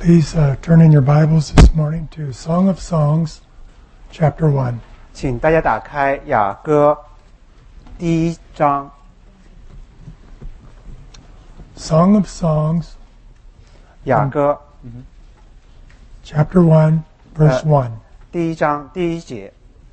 Please turn in your Bibles this morning to Song of Songs, chapter 1. 请大家打开雅歌第一章。 Song of Songs, 雅歌 chapter 1, verse 1. 第一章第一节。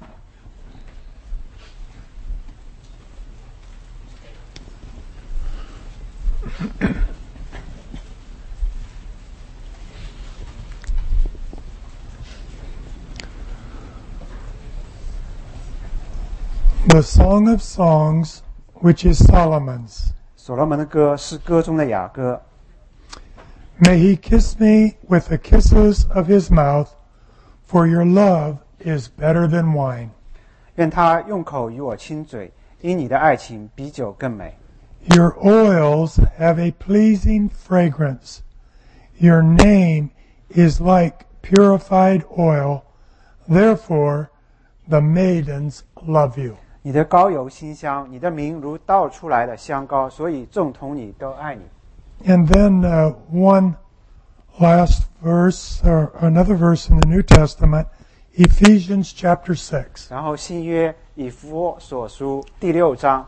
The Song of Songs, which is Solomon's. 所罗门的歌是歌中的雅歌。 May he kiss me with the kisses of his mouth, for your love is better than wine. 愿他用口与我亲嘴，因你的爱情比酒更美。 Your oils have a pleasing fragrance. Your name is like purified oil. Therefore, the maidens love you. 你的膏油馨香，你的名如倒出来的香膏，所以众童女都爱你。 And then one last verse, or another verse in the New Testament, Ephesians chapter 6. 然后新约以弗所书第6章。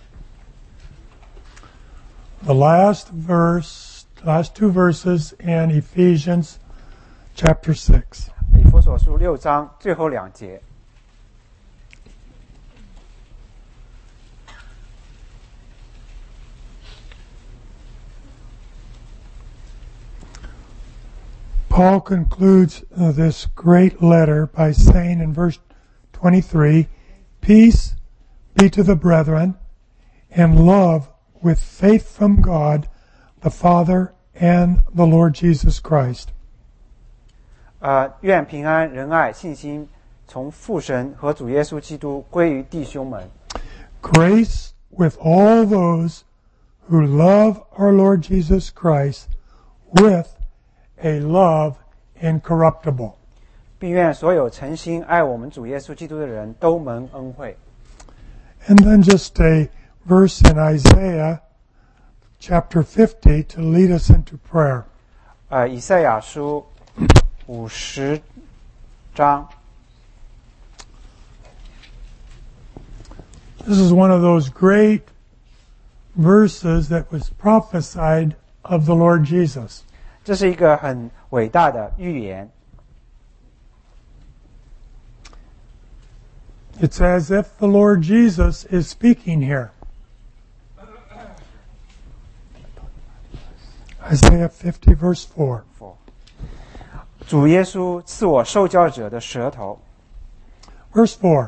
The last two verses in Ephesians chapter 6. 以弗所书6章最后2节。 Paul concludes this great letter by saying in verse 23, Peace be to the brethren, and love with faith from God, the Father, and the Lord Jesus Christ. 愿平安、仁爱、信心从父神和主耶稣基督归于弟兄们。 Grace with all those who love our Lord Jesus Christ with a love incorruptible. 并愿所有诚心爱我们主耶稣基督的人都蒙恩惠。 And then just a verse in Isaiah chapter 50 to lead us into prayer. 以赛亚书50章。 This is one of those great verses that was prophesied of the Lord Jesus. 这是一个很伟大的预言。 It's as if the Lord Jesus is speaking here. Isaiah 50 verse 4. 主耶稣赐我受教者的舌头。 Verse 4.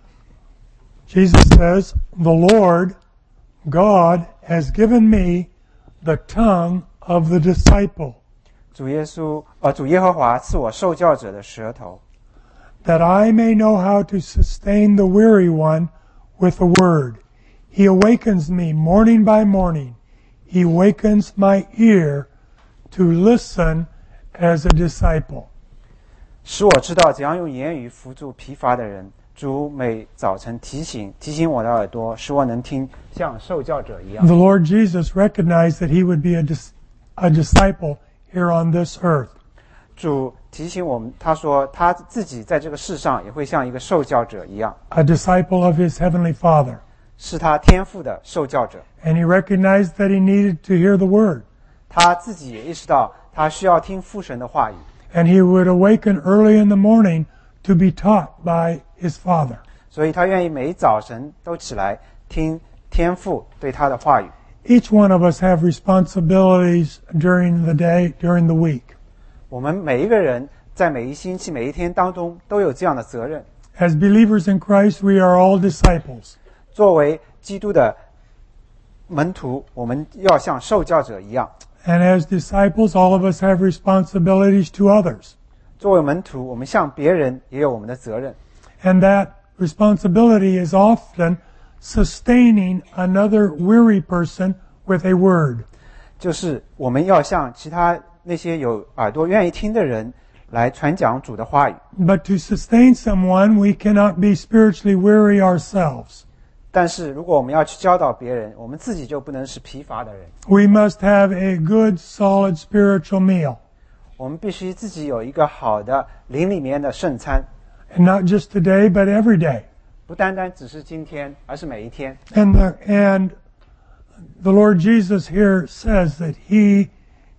Jesus says, The Lord, God, has given me the tongue of the disciple. 主耶和华赐我受教者的舌头， that I may know how to sustain the weary one with a word. He awakens me morning by morning. He wakens my ear to listen as a disciple. 使我知道怎样用言语扶助疲乏的人。主每早晨提醒我的耳朵，使我能听，像受教者一样。 The Lord Jesus recognized that he would be a disciple here on this earth. 主提醒我们，他说他自己在这个世上也会像一个受教者一样， A disciple of his heavenly Father. 是他天父的受教者。 And he recognized that he needed to hear the word. 他自己也意识到，他需要听父神的话语。 And he would awaken early in the morning to be taught by his Father. 所以他愿意每一早晨都起来听天父对他的话语。 Each one of us have responsibilities during the day, during the week. 我们每一个人在每一星期、每一天当中都有这样的责任。 As believers in Christ, we are all disciples. 作为基督的门徒，我们要像受教者一样。 And as disciples, all of us have responsibilities to others. 作为门徒，我们向别人也有我们的责任。 And that responsibility is often sustaining another weary person with a word. 就是我们要向其他那些有耳朵愿意听的人来传讲主的话语。 But to sustain someone, we cannot be spiritually weary ourselves. 但是如果我们要去教导别人，我们自己就不能是疲乏的人。 We must have a good, solid spiritual meal. 我们必须自己有一个好的灵里面的圣餐， And not just today, but every day. 不单单只是今天，而是每一天。 And the Lord Jesus here says that he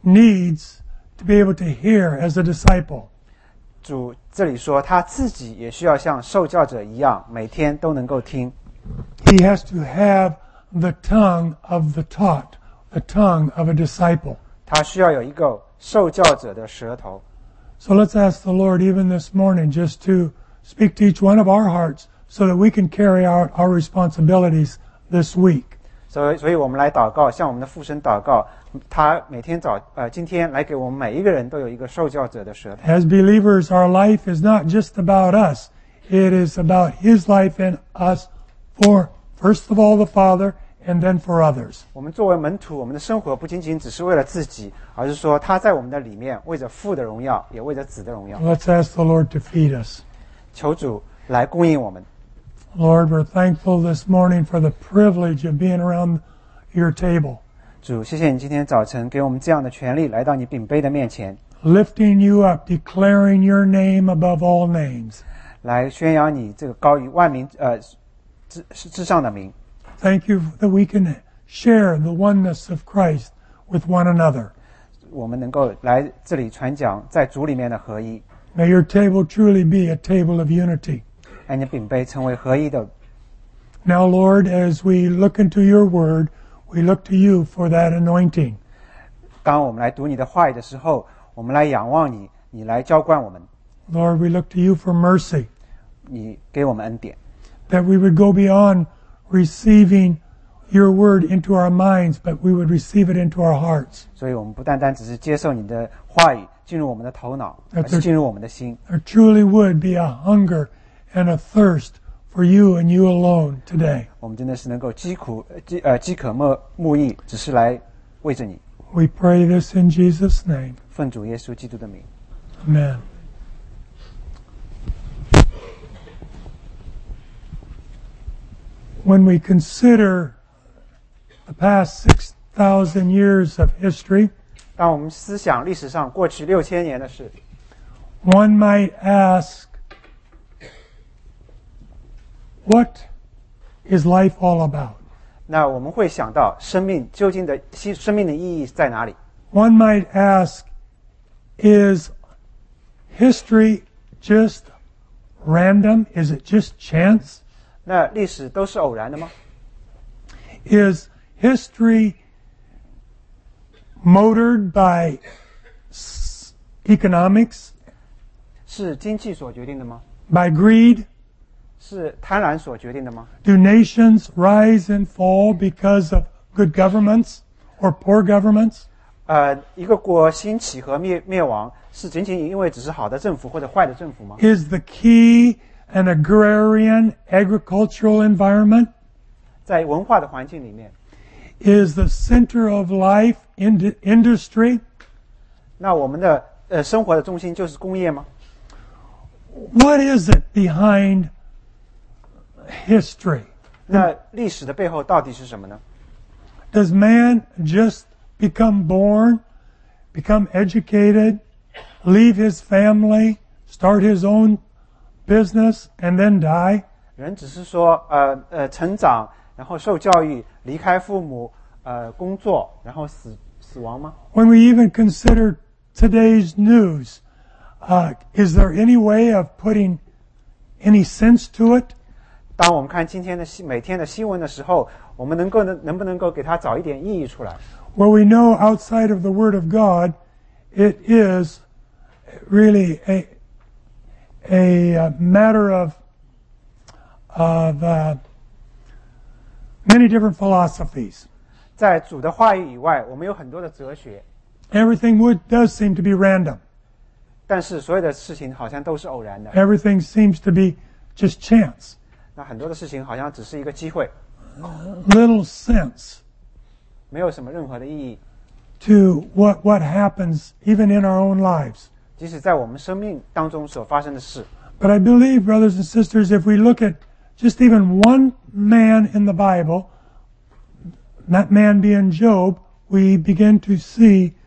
needs to be able to hear as a disciple. 主这里说，他自己也需要像受教者一样，每天都能够听。 He has to have the tongue of the taught, the tongue of a disciple. 他需要有一个受教者的舌头。 So let's ask the Lord even this morning just to speak to each one of our hearts so that we can carry out our responsibilities this week. 所以我们来祷告，向我们的父神祷告，他每天今天来给我们每一个人都有一个受教者的舌头。 As believers, our life is not just about us. It is about His life in us for, first of all, the Father, and then for others. 我们作为门徒，我们的生活不仅仅只是为了自己，而是说他在我们的里面，为着父的荣耀，也为着子的荣耀。 Let's ask the Lord to feed us. 求主来供应我们。 Lord, we're thankful this morning for the privilege of being around your table, 主，谢谢你今天早晨给我们这样的权利，来到你饼杯的面前， lifting you up, declaring your name above all names. 来宣扬你这个高于万民之上的名。 Thank you that we can share the oneness of Christ with one another. 我们能够来这里传讲在主里面的合一， May your table truly be a table of unity. 让你的饼杯成为合一的。 Now, Lord, as we look into your word, we look to you for that anointing. 当我们来读你的话语的时候，我们来仰望你，你来浇灌我们， Lord, we look to you for mercy, 你给我们恩典， that we would go beyond receiving your word into our minds, but we would receive it into our hearts. 所以我们不单单只是接受你的话语进入我们的头脑，而是进入我们的心。 There truly would be a hunger and a thirst for you and you alone today. 我们真的是能够饥渴慕义，只是来为着你。 We pray this in Jesus' name. 奉主耶稣基督的名。 Amen. When we consider the past 6,000 years of history, 当我们思想历史上过去6000年的事， one might ask, what is life all about? 那我们会想到生命究竟的生命的意义在哪里？ One might ask, is history just random? Is it just chance? 那历史都是偶然的吗？ Is history motored by economics, 是经济所决定的吗？ by greed? 是贪婪所决定的吗？ Do nations rise and fall because of good governments or poor governments? 一个国兴起和灭亡，是仅仅因为只是好的政府或者坏的政府吗？ Is the key an agrarian agricultural environment? 在文化的环境里面， Is the center of life industry? 那我们的生活的中心就是工业吗？ What is it behind history? 那历史的背后到底是什么呢？ Does man just become born, become educated, leave his family, start his own business, and then die? 人只是说成长，然后受教育，离开父母，工作，然后死亡吗？ When we even consider today's news, is there any way of putting any sense to it? 当我们看今天的每天的新闻的时候，我们能不能够给它找一点意义出来？ Well, we know outside of the Word of God, it is really a matter of many different philosophies. 在主的话语以外，我们有很多的哲学， Everything does seem to be random. 但是所有的事情好像都是偶然的。 Everything seems to be just chance. 那很多的事情好像只是一个机会， Little sense 没有什么任何的意义。 to what happens even in our own lives. 即使在我们生命当中所发生的事， But I believe, brothers and sisters, if we look at just even one man in the Bible, that man being Job, we begin to see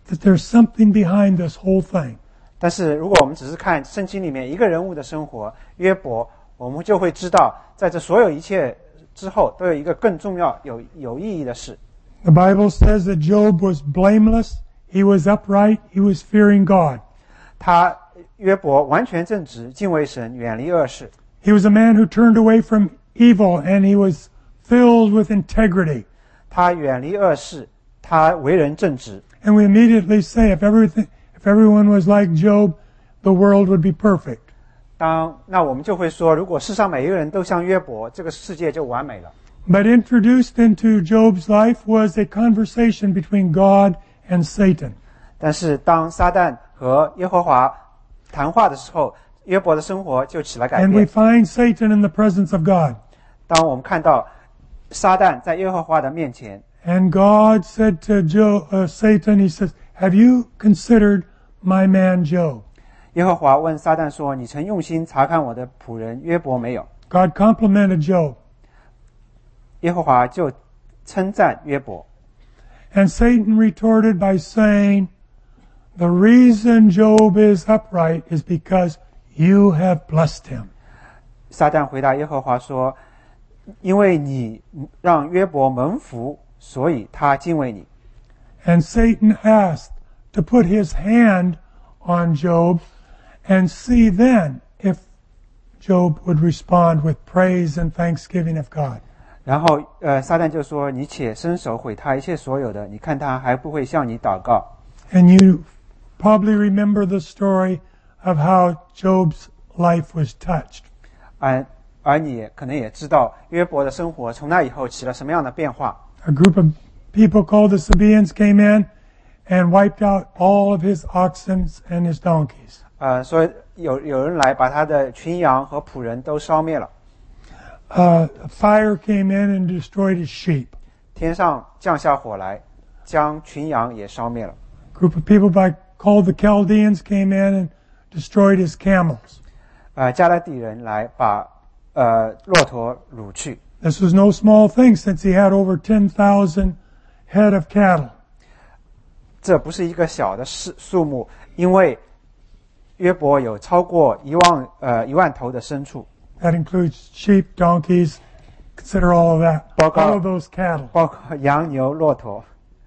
that there's something behind this whole thing. 但是如果我们只是看圣经里面一个人物的生活，约伯，我们就会知道，在这所有一切之后，都有一个更重要、有意义的事。 The Bible says that Job was blameless, he was upright, he was fearing God. 约伯完全正直，敬畏神，远离恶事。 He was a man who turned away from evil and he was filled with integrity. 他远离恶事，他为人正直。 And we immediately say, if everyone was like Job, the world would be perfect. 那我们就会说，如果世上每一个人都像约伯，这个世界就完美了。 But introduced into Job's life was a conversation between God and Satan. 但是当撒旦和耶和华谈话的时候，约伯的生活就起了改 And we 变。 find Satan in the presence of God. 当我们看到撒旦在耶和华的面前， And God said to Satan, he says, have you considered my man Job? 耶和华问撒旦说：“你曾用心查看我的仆人约伯没有？” God complimented Job. 耶和华就称赞约伯。 And Satan retorted by saying, the reason Job is upright is because you have blessed him. 撒旦回答耶和华说：“因为你让约伯蒙福，所以他敬畏你。” And Satan asked to put his hand on Job and see then if Job would respond with praise and thanksgiving of God. 然后撒旦就说：“你且伸手毁他一切所有的，你看他还不会向你祷告。” And you probably remember the story of how Job's life was touched. 而你可能也知道约伯的生活从那以后起了什么样的变化。 A group of people called the Sabaeans came in and wiped out all of his oxen and his donkeys. 所以有人来把他的群羊和仆人都烧灭了。 Fire came in and destroyed his sheep. 天上降下火来，将群羊也烧灭了。 A group of people called the Chaldeans came in and destroyed his camels. 加勒底人来把骆驼掳去。 This was no small thing since he had over 10,000 head of cattle. 这不是一个小的数目，因为约伯有超过1万头的牲畜。 That includes sheep, donkeys, consider all of that, all of those cattle. 包括羊、牛、骆驼。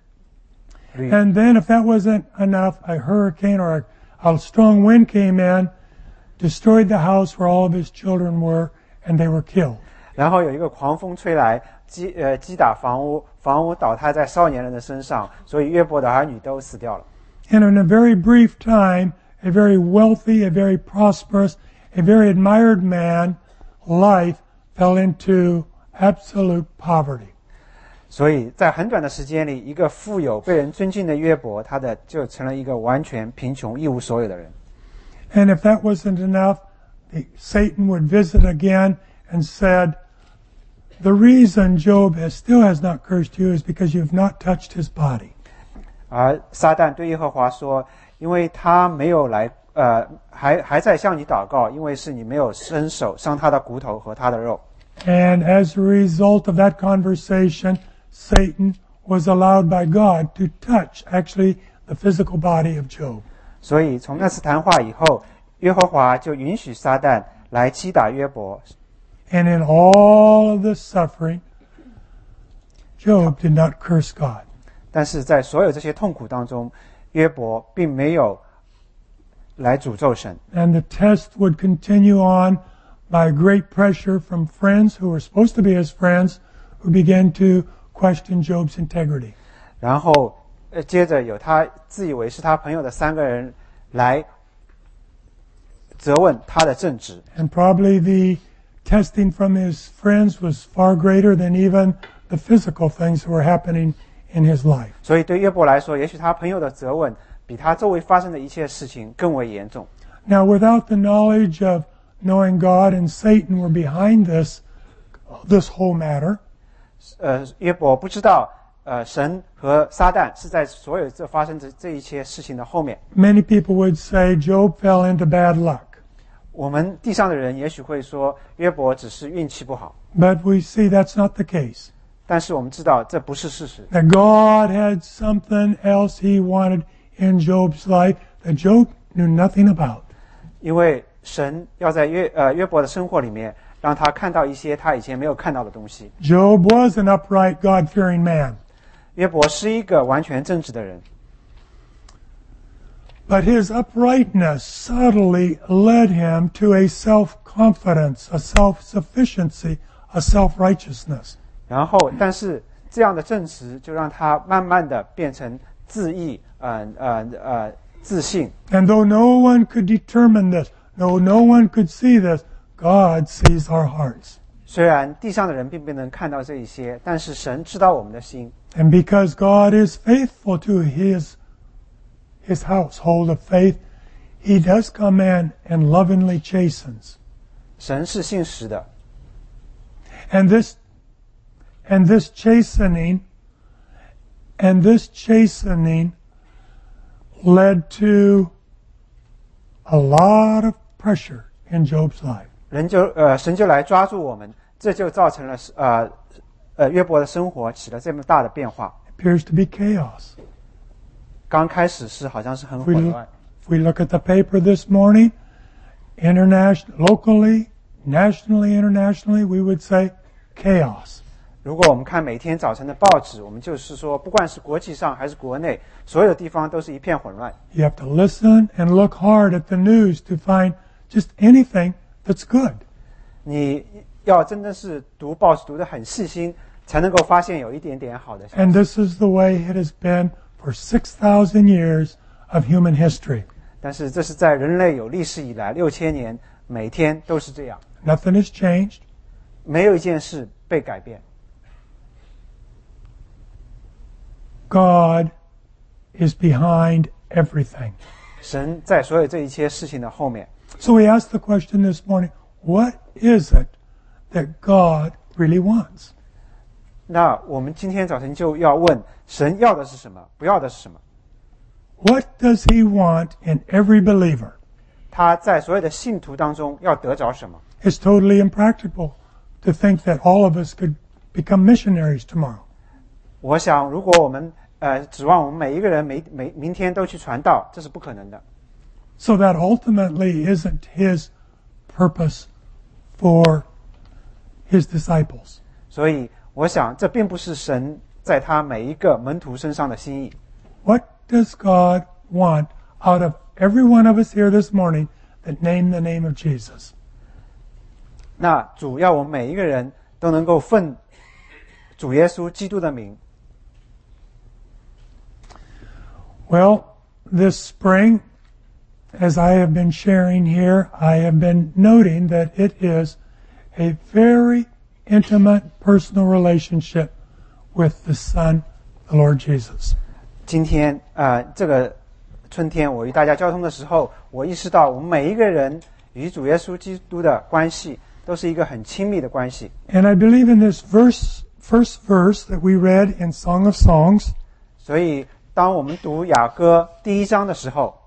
And then if that wasn't enough, a hurricane or a strong wind came in, destroyed the house where all of his children were, and they were killed. 然后有一个狂风吹来，击打房屋，房屋倒塌在少年人的身上，所以约伯的儿女都死掉了。 And in a very brief time, a very wealthy, a very prosperous, a very admired man, life fell into absolute poverty. 所以在很短的时间里，一个富有、被人尊敬的约伯，就成了一个完全贫穷、一无所有的人。 And if that wasn't enough, Satan would visit again and said, the reason Job still has not cursed you is because you've not touched his body. 而撒旦对耶和华说：“因为他没有来，还在向你祷告，因为是你没有伸手伤他的骨头和他的肉。” And as a result of that conversation, Satan was allowed by God to touch actually the physical body of Job. 所以从那次谈话以后，耶和华就允许撒旦来击打约伯。 And in all of this suffering, Job did not curse God. 但是在所有这些痛苦当中，约伯并没有来诅咒神。 And the test would continue on by great pressure from friends who were supposed to be his friends, who began to question Job's integrity. 然后接着有他自以为是他朋友的3个人来责问他的正直。 And probably the testing from his friends was far greater than even the physical things that were happening in his life. 所以对约伯来说，也许他朋友的责问比他周围发生的一切事情更为严重。 Now, without the knowledge of knowing God and Satan were behind this whole matter, 约伯不知道，神和撒旦是在所有发生这一切事情的后面。 many people would say Job fell into bad luck. 我们地上的人也许会说，约伯只是运气不好。 But we see that's not the case. 但是我们知道这不是事实。 That God had something else He wanted in Job's life that Job knew nothing about. 因为神要在约伯的生活里面让他看到一些他以前没有看到的东西。 Job was an upright, God-fearing man. 约伯是一个完全正直的人， But his uprightness subtly led him to a self-confidence, a self-sufficiency, a self-righteousness. 然后但是这样的正直就让他慢慢的变成自义，自信。 And though no one could determine this, though no one could see this, God sees our hearts. 虽然地上的人并不能看到这一些，但是神知道我们的心。 And because God is faithful to his household of faith, he does come in and lovingly chastens. 神是信实的， And this chastening led to a lot of pressure in Job's life. 神就来抓住我们，这就造成了约伯的生活起了这么大的变化。 Appears to be chaos. 刚开始是好像是很混乱。 If we look at the paper this morning, locally, nationally, internationally, we would say chaos. 如果我们看每天早晨的报纸，我们就是说，不管是国际上还是国内，所有的地方都是一片混乱。 You have to listen and look hard at the news to find just anything that's good. 你要真的是读报纸读得很细心，才能够发现有一点点好的消息。 And this is the way it has been for 6,000 years of human history. 但是这是在人类有历史以来6000年，每天都是这样， Nothing has changed. 没有一件事被改变。 God is behind everything. 神在所有这一切事情的后面。 So we asked the question this morning, what is it that God really wants? 那我们今天早晨就要问，神要的是什么，不要的是什么？ What does he want in every believer? 他在所有的信徒当中要得着什么？ It's totally impractical to think that all of us could become missionaries tomorrow. 我想，如果我们指望我们每一个人明天都去传道，这是不可能的。 So that ultimately isn't his purpose for his disciples. 所以，我想这并不是神在他每一个门徒身上的心意。 What does God want out of every one of us here this morning that name the name of Jesus? 那主要我们每一个人都能够奉主耶稣基督的名。 Well, this spring, as I have been sharing here, I have been noting that it is a very intimate personal relationship with the Son, the Lord Jesus. 今天这个春天，我与大家交通的时候，我意识到我们每一个人与主耶稣基督的关系都是一个很亲密的关系。 And I believe in this first verse that we read in Song of Songs, 所以，当我们读雅歌第1章的时候，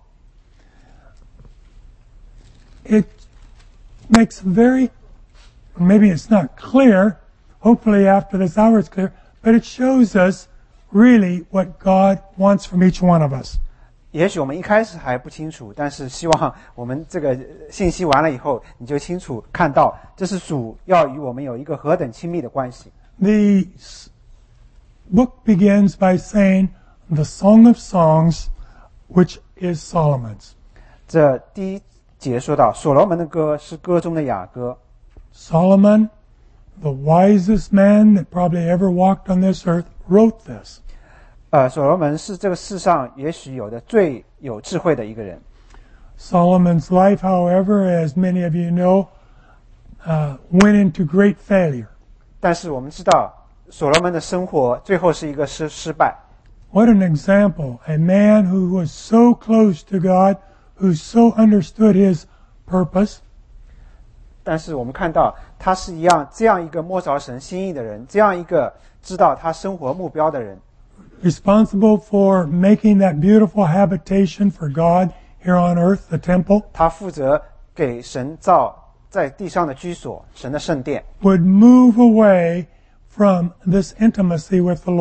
it makes very, maybe it's not clear, hopefully after this hour it's clear, but it shows us really what God wants from each one of us. 也许我们一开始还不清楚，但是希望我们这个信息完了以后，你就清楚看到，这是主要与我们有一个何等亲密的关系。 The book begins by saying the Song of Songs, which is Solomon's. 这第1节说到，所罗门的歌是歌中的雅歌。 Solomon, the wisest man that probably ever walked on this earth, wrote this. 所罗门是这个世上也许有的最有智慧的一个人。 Solomon's life, however, as many of you know, went into great failure. 但是我们知道，所罗门的生活最后是一个失败。 What an example. A man who was so close to God, who so understood his purpose, 但是我们看到，他是这样一个摸着神心意的人，这样一个知道他生活目标的人， responsible for making that beautiful habitation for God here on earth, the temple, 他负责给神造在地上的居所，神的圣殿。 would move away from this intimacy with the Lord.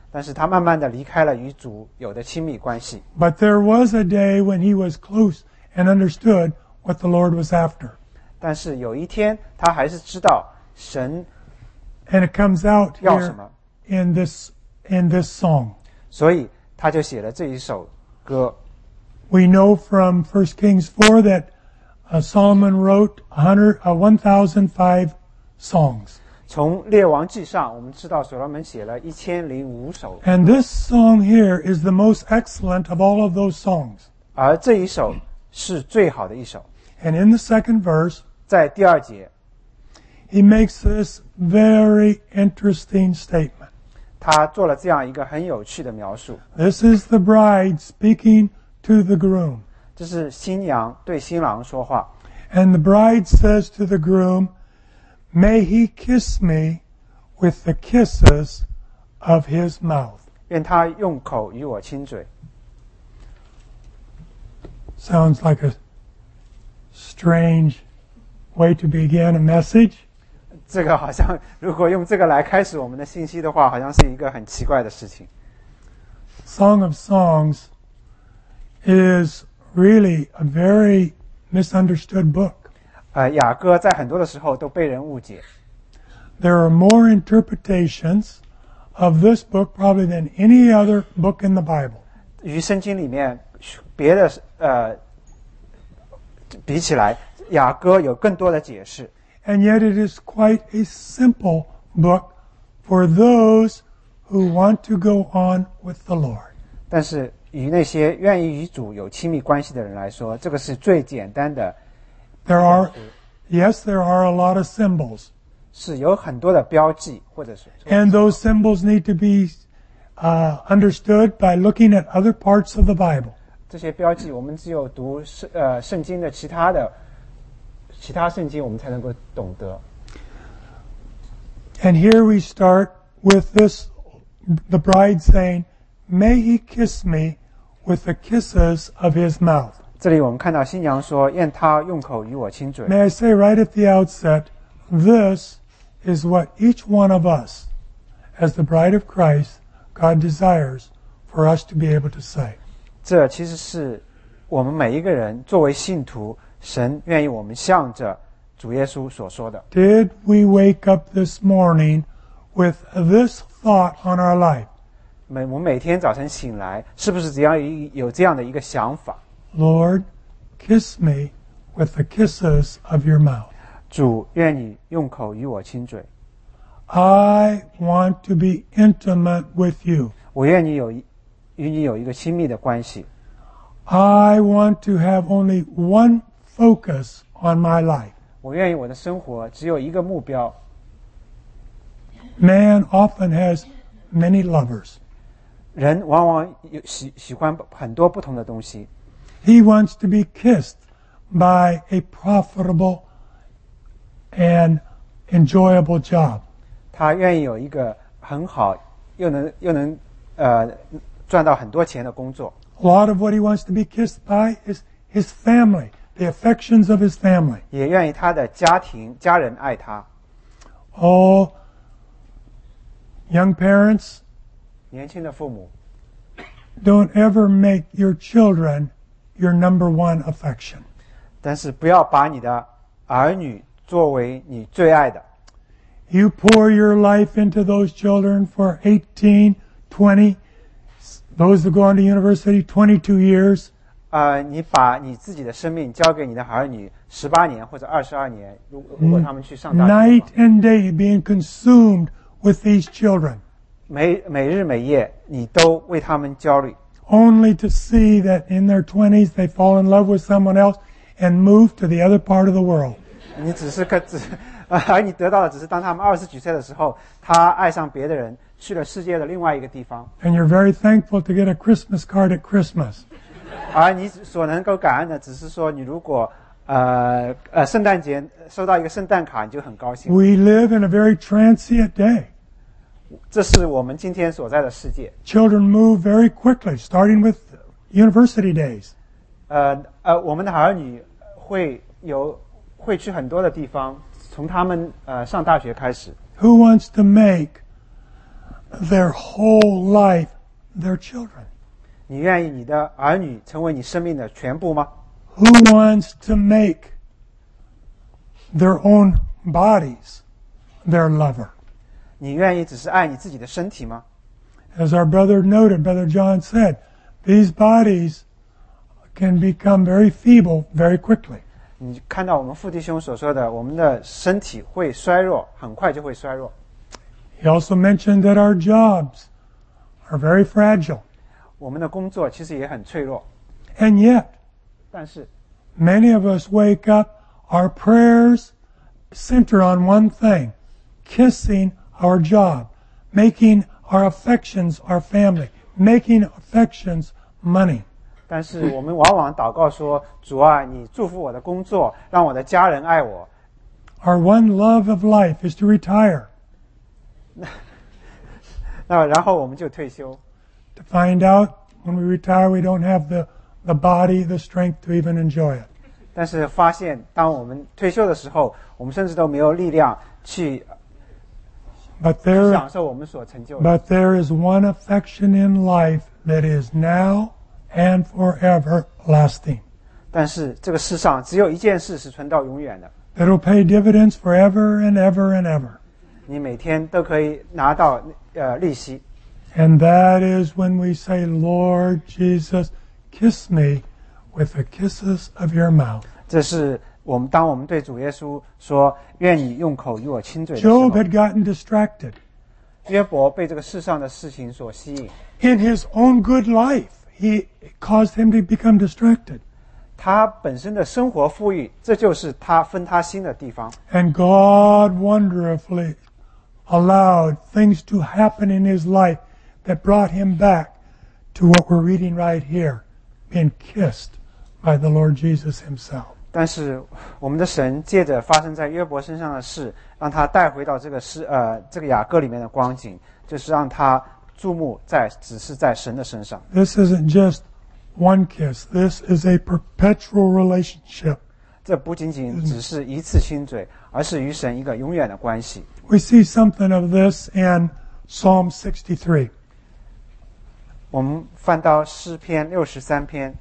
但是他慢慢的离开了与主有的亲密关系。 But there was a day when he was close and understood what the Lord was after. 但是有一天他还是知道神 And it comes out 要什 here 么， in this song. 所以他就写了这一首歌。 We know from 1 Kings 4 that Solomon wrote 1,005 songs. 从列王记上我们知道所罗门写了1005首， And this song here is the most excellent of all of those songs. 而这一首是最好的一首。 And in the second verse, 在第2节 he makes this very interesting statement. 他做了这样一个很有趣的描述。 This is the bride speaking to the groom. 这是新娘对新郎说话， And the bride says to the groom, "May he kiss me with the kisses of his mouth." 愿他用口与我亲嘴。 Sounds like a strange way to begin a message. 这个好像如果用这个来开始我们的信息的话，好像是一个很奇怪的事情。 Song of Songs is really a very misunderstood book. 雅歌在很多的时候都被人误解。 There are more interpretations of this book probably than any other book in the Bible. 与圣经里面别的比起来，雅歌有更多的解释。 And yet it is quite a simple book for those who want to go on with the Lord. 但是与那些愿意与主有亲密关系的人来说，这个是最简单的。 There are a lot of symbols. 是有很多的标记，或者是 And those symbols need to be understood by looking at other parts of the Bible. 这些标记，我们只有读圣经的其他圣经，我们才能够懂得。 And here we start with the bride saying, "May he kiss me with the kisses of his mouth." 这里我们看到新娘说：“愿他用口与我亲嘴。” May I say right at the outset, this is what each one of us, as the bride of Christ, God desires for us to be able to say. 这其实是我们每一个人作为信徒，神愿意我们向着主耶稣所说的。 Did we wake up this morning with this thought on our life? 我们每天早晨醒来，是不是只要有这样的一个想法？ Lord, kiss me with the kisses of your mouth. 主，愿你用口与我亲嘴。 I want to be intimate with you. 我愿你与你有一个亲密的关系。 I want to have only one focus on my life. 我愿意我的生活只有一个目标。 Man often has many lovers. 人往往喜欢很多不同的东西。 He wants to be kissed by a profitable and enjoyable job. 他愿意有一个很好又能赚到很多钱的工作。 A lot of what he wants to be kissed by is his family, the affections of his family. 也愿意他的家人爱他。 Oh, young parents, 年轻的父母， don't ever make your children your number one affection. 但是不要把你的儿女作为你最爱的。 You pour your life into those children for 18, 20, those that go on to university, 22 years. 你把你自己的生命交给你的儿女18年或者22年，如果他们去上大学的 Night 话， and day being consumed with these children, 每日每夜你都为他们焦虑， only to see that in their 20s they fall in love with someone else and move to the other part of the world. 你而你得到的只是当他们20几岁的时候，他爱上别的人，去了世界的另外一个地方， And you're very thankful to get a Christmas card at Christmas. 而你所能够感恩的只是说，你如果圣诞节收到一个圣诞卡，你就很高兴。 We live in a very transient day. 这是我们今天所在的世界。 Children move very quickly, starting with university days. 我们的儿女会去很多的地方，从他们上大学开始。 Who wants to make their whole life their children? 你愿意你的儿女成为你生命的全部吗？ Who wants to make their own bodies their lover? 你愿意只是爱你自己的身体吗？ As our brother noted, Brother John said, these bodies can become very feeble very quickly. 你看到我们父弟兄所说的，我们的身体会衰弱，很快就会衰弱。 He also mentioned that our jobs are very fragile. 我们的工作其实也很脆弱， And yet, 但是 many of us wake up, our prayers center on one thing, kissing our job, making our affections our family, making affections money. 但是我们往往祷告说：“主啊，你祝福我的工作，让我的家人爱我。 Our one love of life is to retire, ” 那然后我们就退休， to find out when we retire we don't have the body, the strength to even enjoy it. 但是发现当我们退休的时候，我们甚至都没有力量去 But there, 享受我们所成就的。 but there is one affection in life that is now and forever lasting, 但是这个世上只有一件事是存到永远的， that will pay dividends forever and ever and ever. 你每天都可以拿到利息。 And that is when we say, Lord Jesus, kiss me with the kisses of your mouth. 这是当我们对主耶稣说：“愿你用口与我亲嘴”的时候 Job，had gotten distracted. 约伯被这个世上的事情所吸引， In his own good life, it caused him to become distracted. 他本身的生活富裕，这就是他分他心的地方。 And God wonderfully allowed things to happen in his life that brought him back to what we're reading right here, being kissed by the Lord Jesus himself. 但是我们的神借着发生在约伯身上的事，让他带回到这个雅歌里面的光景，就是让他注目只是在神的身上。 This isn't just one kiss. This is a perpetual relationship. 这不仅仅只是一次亲嘴，而是与神一个永远的关系。 We see something of this in Psalm 63. 我们翻到诗篇63篇，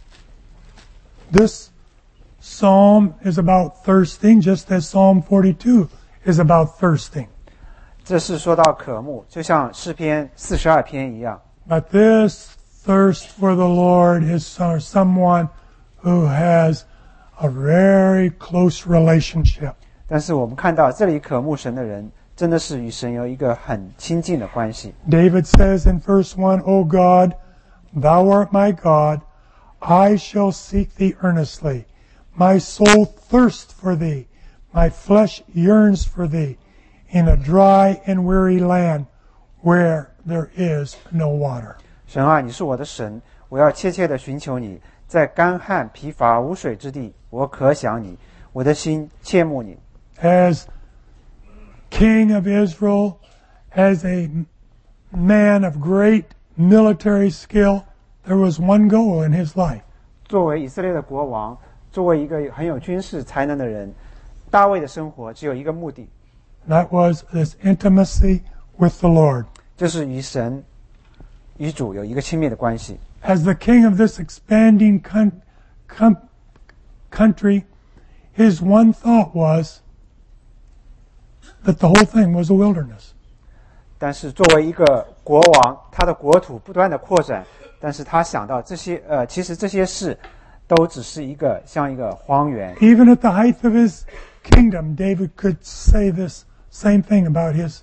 This psalm is about thirsting, just as Psalm 42 is about thirsting. 这是说到渴慕，就像诗篇42篇一样。 But this thirst for the Lord is someone who has a very close relationship. 但是我们看到这里渴慕神的人，真的是与神有一个很亲近的关系。 David says in verse 1, O God, thou art my God, I shall seek thee earnestly. My soul thirsts for thee, my flesh yearns for thee, in a dry and weary land where there is no water. 神啊，你是我的神，我要切切的寻求你，在干旱疲乏无水之地，我可想你，我的心切慕你。 As king of Israel, as a man of great military skill, there was one goal in his life. 作为以色列的国王，作为一个很有军事才能的人，大卫的生活只有一个目的， That was this intimacy with the Lord. 就是与神、与主有一个亲密的关系。 As the king of this expanding country, his one thought was that the whole thing was a wilderness. 但是作为一个国王，他的国土不断的扩展，但是他想到这些其实这些事都只是像一个荒原。 Even at the height of his kingdom, David could say this same thing about his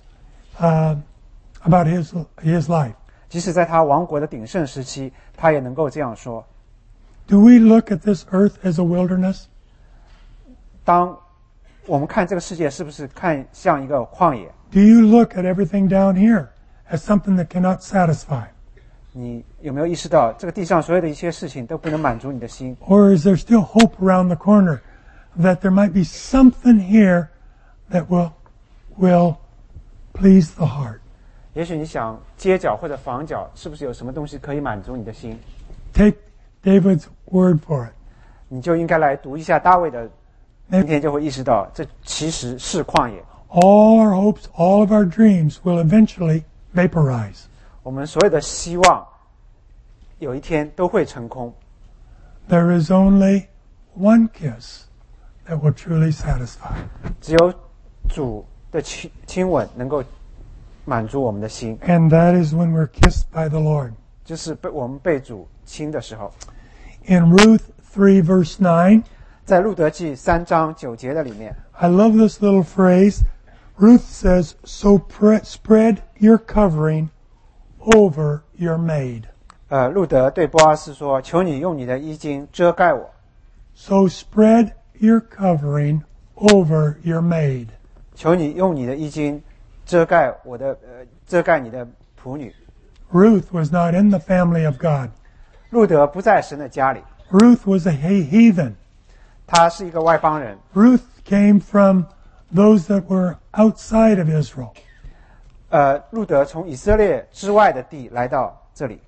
life. 即使在他王国的鼎盛时期，他也能够这样说。 Do we look at this earth as a wilderness? 当我们看这个世界，是不是看像一个旷野？ Do you look at everything down here as something that cannot satisfy? 你有没有意识到，这个地上所有的一切事情都不能满足你的心？ Or is there still hope around the corner that there might be something here that will please the heart? 也许你想街角或者房角，是不是有什么东西可以满足你的心？ Take David's word for it. 你就应该来读一下大卫的，今天就会意识到，这其实是旷野。 All our hopes, all of our dreams will eventually vaporize. 我们所有的希望有一天都会成空。 There is only one kiss that will truly satisfy. 只有主的亲吻能够满足我们的心， And that is when we're kissed by the Lord. 就是我们被主亲的时候。 In Ruth 3 verse 9, 在路德记3章9节的里面， I love this little phrase. Ruth says, so spread your covering over your maid. 路德对波阿斯说：“求你用你的衣襟遮盖我。” So spread your covering over your maid. 求你用你的衣襟遮盖遮盖你的仆女。 Ruth was not in the family of God. 路德不在神的家里， Ruth was a heathen. 他是一个外邦人。 Ruth came from those that were outside of Israel. 路德从以色列之外的地来到这里，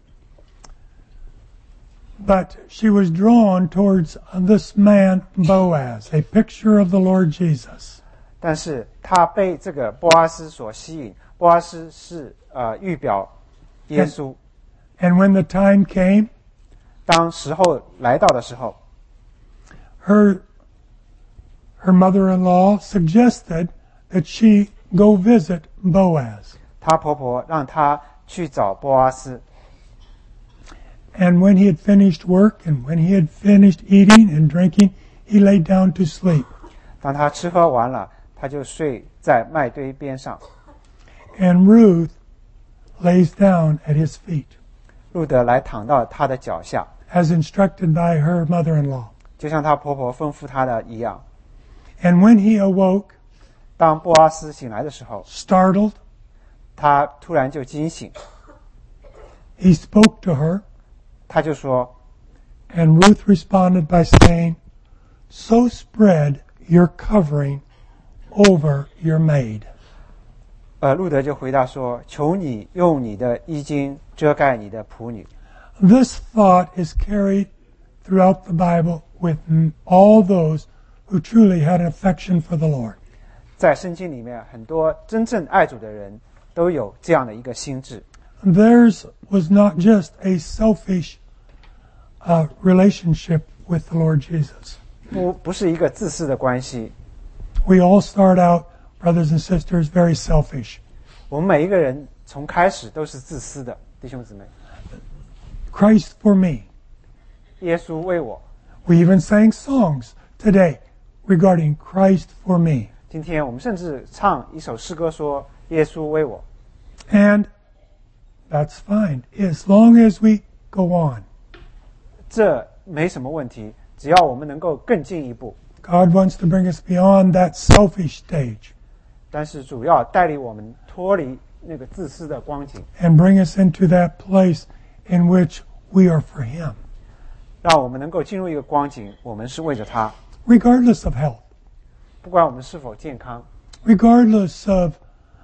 But she was drawn towards this man, Boaz, a picture of the Lord Jesus. 但是他被这个波阿斯所吸引。波阿斯是预表耶稣。 And when the time came, 当时候来到的时候， her mother-in-law suggested that she go visit Boaz. 她婆婆让她去找波阿斯。 And when he had finished work and when he had finished eating and drinking, he lay down to sleep. 当他吃喝完了，他就睡在麦堆边上。 And Ruth lays down at his feet, 路德来躺到他的脚下， as instructed by her mother-in-law. 就像他婆婆吩咐他的一样。 And when he awoke, 当波阿斯醒来的时候， startled, 他突然就惊醒， he spoke to her, 他就说， and Ruth responded by saying, so spread your covering over your maid. 路德就回答说：“求你用你的衣襟遮盖你的仆女。” This thought is carried throughout the Bible with all those who truly had an affection for the Lord. 在圣经里面，很多真正爱主的人都有这样的一个心智。 Theirs was not just a selfish relationship with the Lord Jesus. 不是一个自私的关系。 We all start out, brothers and sisters, very selfish. 我们每一个人从开始都是自私的，弟兄姊妹。 Christ for me. 耶稣为我。 We even sang songs today regarding Christ for me. 今天我们甚至唱一首诗歌说：“耶稣为我。” And that's fine, as long as we go on. 这没什么问题，只要我们能够更进一步。 God wants to bring us beyond that selfish stage 但是主要带领我们脱离那个自私的光景， and bring us into that place in which we are for Him, 让我们能够进入一个光景，我们是为着他， regardless of health, 不管我们是否健康， regardless of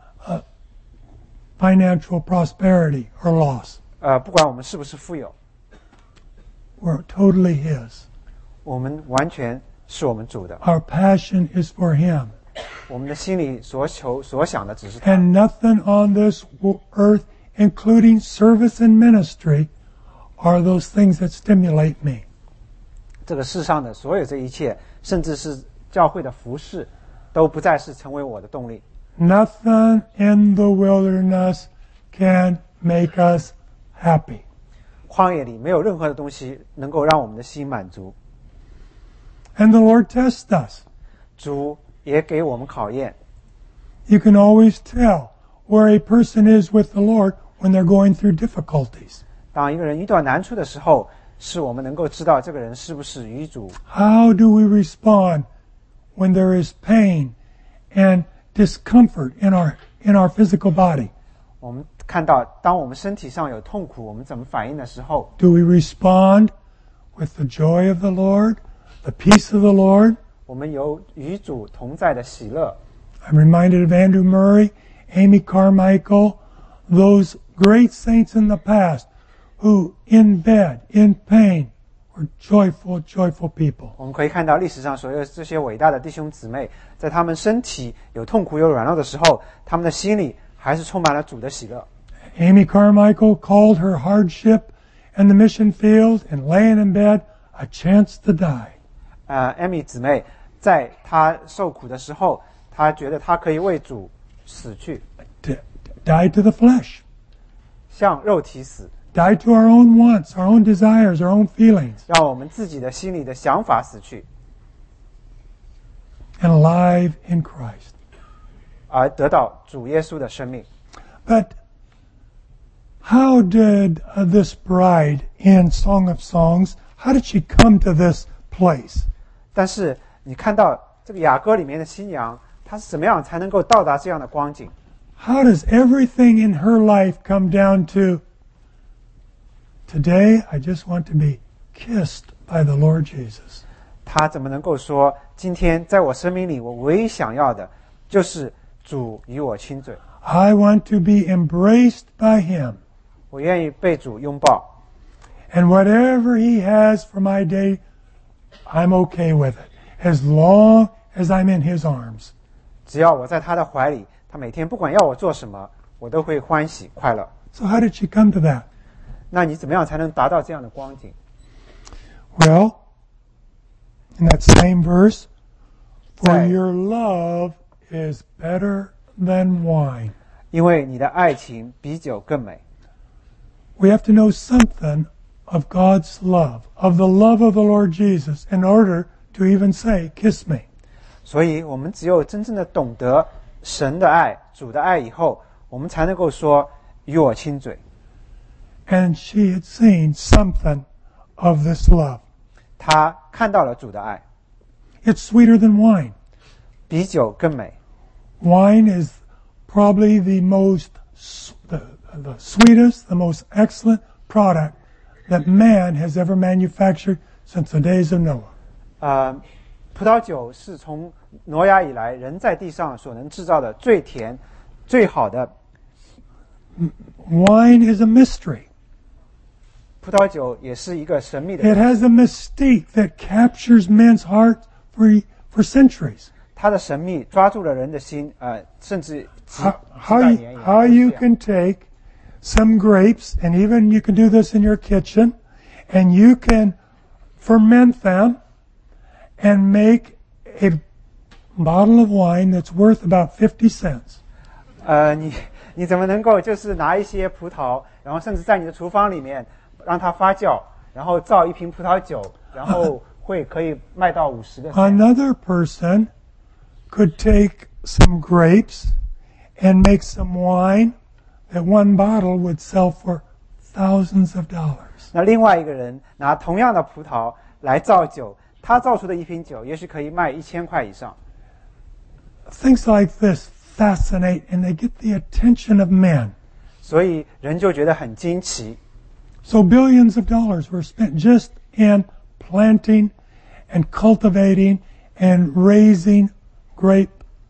financial prosperity or loss. 不管我们是不是富有， We're totally His. 我们完全是我们主的。 Our passion is for Him. 我们的心里所求所想的只是他， And nothing on this earth, including service and ministry, are those things that stimulate me. 这个世上的所有这一切，甚至是教会的服饰，都不再是成为我的动力。 Nothing in the wilderness can make us happy. 旷野里没有任何的东西能够让我们的心满足。 And the Lord tests us. 主也给我们考验。 You can always tell where a person is with the Lord when they're going through difficulties. 当一个人遇到难处的时候，是我们能够知道这个人是不是与主。 How do we respond when there is pain and discomfort in our physical body? 我们看到，当我们身体上有痛苦，我们怎么反应的时候， Do we respond with the joy of the Lord, the peace of the Lord? 我们有与主同在的喜乐。 I'm reminded of Andrew Murray, Amy Carmichael, those great saints in the past who, in bed, in pain, were joyful, joyful people. 我们可以看到历史上所有这些伟大的弟兄姊妹，在他们身体有痛苦有软弱的时候，他们的心里还是充满了主的喜乐。 Amy Carmichael called her hardship in the mission field and laying in bed a chance to die. Amy 姊妹在她受苦的时候，她觉得她可以为主死去， Die to the flesh. 向肉体死， Die to our own wants, our own desires, our own feelings. 让我们自己的心里的想法死去， And alive in Christ. 而得到主耶稣的生命。 But how did this bride in Song of Songs, how did she come to this place? 但是你看到这个雅歌里面的新娘，她是怎么样才能够到达这样的光景？ How does everything in her life come down to, today I just want to be kissed by the Lord Jesus? 她怎么能够说，今天在我生命里，我唯一想要的就是主与我亲嘴， I want to be embraced by Him. 我愿意被主拥抱， And whatever He has for my day, I'm okay with it, as long as I'm in His arms. 只要我在他的怀里，他每天不管要我做什么，我都会欢喜快乐。 So how did she come to that? 那你怎么样才能达到这样的光景？ Well, in that same verse, for Right. your love is better than wine. 因为你的爱情比酒更美。 We have to know something of God's love, of the love of the Lord Jesus, in order to even say, kiss me. 所以我们只有真正的懂得神的爱、主的爱以后，我们才能够说与我亲嘴。 And she had seen something of this love. 他看到了主的爱， It's sweeter than wine. 比酒更美。 Wine is probably the sweetest, the most excellent product that man has ever manufactured since the days of Noah. 葡萄酒是从挪亚以来人在地上所能制造的最甜、最好的。 Wine is a mystery. 葡萄酒也是一个神秘的 It has a mystique that captures men's hearts for centuries. 它的神秘抓住了人的心，甚至几 How 百 you, 年以来 how 都是 you 这样 can take some grapes, and even you can do this in your kitchen, and you can ferment them and make a bottle of wine that's worth about 50 cents. 你怎么能够就是拿一些葡萄，然后甚至在你的厨房里面让它发酵，然后造一瓶葡萄酒，然后可以卖到50个 cent。 Another person could take some grapes and make some wine that one bottle would sell for thousands of dollars. 那另外一个人拿同样的葡萄来造酒，他造出的一瓶酒也许可以卖1000块以上。 Things like this fascinate and they get the attention of men. 所以人就觉得很惊奇。 So billions of dollars were spent just in planting and cultivating and raising grape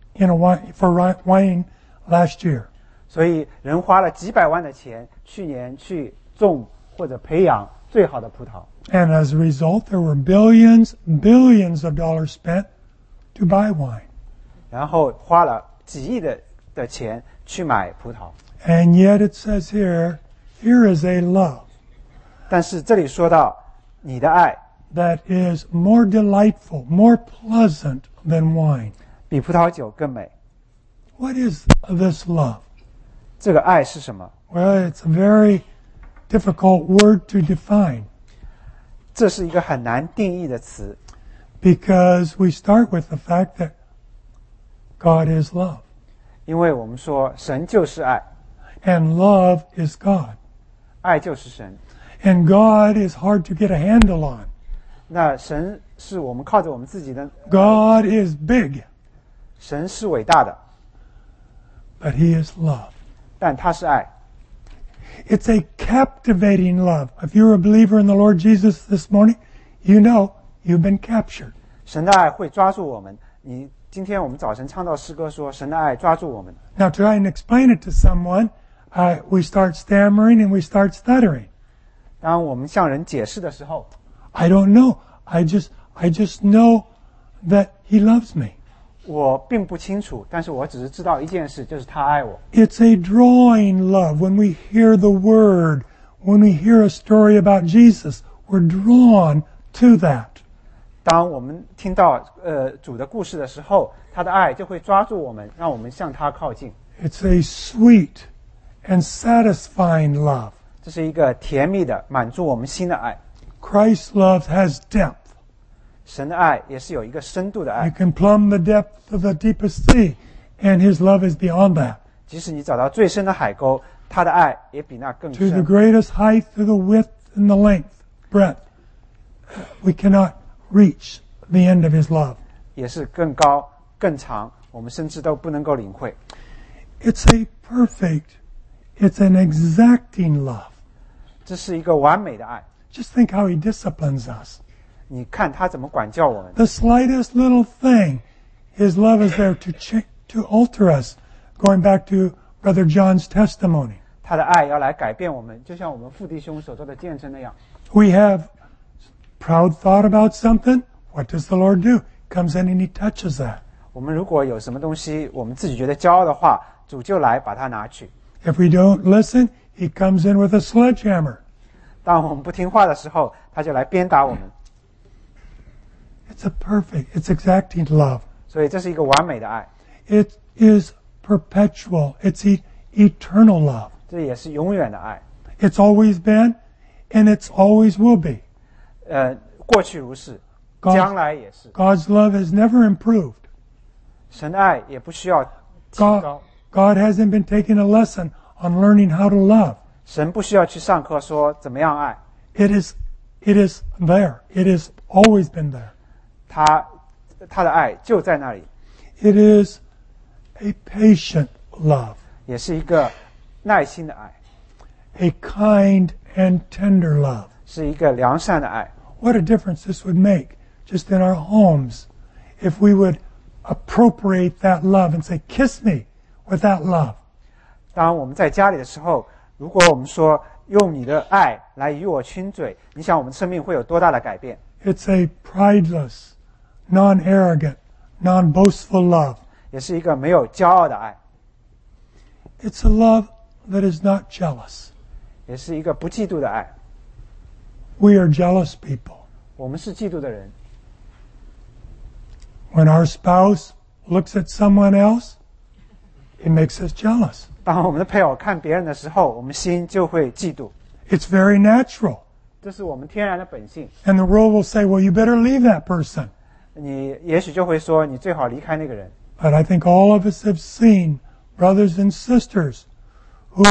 for wine last year. 所以人花了几百万的钱，去年去种或者培养最好的葡萄。 And as a result, there were billions of dollars spent to buy wine. 然后花了几亿的钱去买葡萄。 And yet it says here is a love 但是这里说到你的爱 that is more delightful, more pleasant than wine. 比葡萄酒更美。 What is this love? 这个爱是什么？ Well, it's a very difficult word to define 这是一个很难定义的词， because we start with the fact that God is love 因为我们说神就是爱， and love is God. 爱就是神。 And God is hard to get a handle on. 那神是我们靠着我们自己的， God is big, 神是伟大的， but He is love. 但他是爱。 It's a captivating love. If you're a believer in the Lord Jesus this morning, you know you've been captured. 神的爱会抓住我们。今天我们早晨唱到诗歌说，神的爱抓住我们。 Now, to try and explain it to someone, we start stammering and we start stuttering. 当我们向人解释的时候， I don't know. I just know that He loves me. 我并不清楚，但是我只是知道一件事，就是他爱我。 It's a drawing love. When we hear the word, when we hear a story about Jesus, we're drawn to that. 当我们听到主的故事的时候，他的爱就会抓住我们，让我们向他靠近。 It's a sweet and satisfying love. 这是一个甜蜜的满足我们心的爱。 Christ's love has depth. 神的爱也是有一个深度的 You 爱， can plumb the depth of the deepest sea, and His love is beyond that. 即使你找到最深的海沟，他的爱也比那更 To the 深。 greatest height, to the width and the length, breadth, we cannot reach the end of His love. 也是更高更长，我们甚至都不能够领会。 It's a perfect, it's an exacting love. 这是一个完美的爱。 Just think how He disciplines us. 你看他怎么管教我们， The slightest little thing, His love is there to alter us. Going back to Brother John's testimony. 他的爱要来改变我们，就像我们父弟兄所做的见证那样。 We have proud thought about something. What does the Lord do? Comes in and He touches that. 我们如果有什么东西，我们自己觉得骄傲的话，主就来把它拿去。 If we don't listen, He comes in with a sledgehammer. 当我们不听话的时候，他就来鞭打我们。 It's a perfect, it's exacting love. 所以这是一个完美的爱， It is perpetual. It's eternal love. 这也是永远的爱。 It's always been, and it's always will be. 过去如是， God- 将来也是。 God's love has never improved. 神的爱也不需要提 God, 高， God hasn't been taking a lesson on learning how to love. 神不需要去上课说怎么样爱， It is there. It has always been there. 他的爱就在那里， It is a patient love, 也是一个耐心的爱， a kind and tender love. 是一个良善的爱。 What a difference this would make just in our homes if we would appropriate that love and say, kiss me with that love. 当我们在家里的时候，如果我们说用你的爱来与我亲嘴，你想我们生命会有多大的改变？ It's a prideless, non-arrogant, non-boastful love. 也是一个没有骄傲的爱， It's a love that is not jealous. 也是一个不嫉妒的爱。 We are jealous people. 我们是嫉妒的人， When our spouse looks at someone else, it makes us jealous. 当我们的配偶看别人的时候，我们心就会嫉妒， It's very natural. 这是我们天然的本性。 And the world will say, well, you better leave that person. 你也许就会说，你最好离开那个人。 But I think all of us have seen brothers and sisters who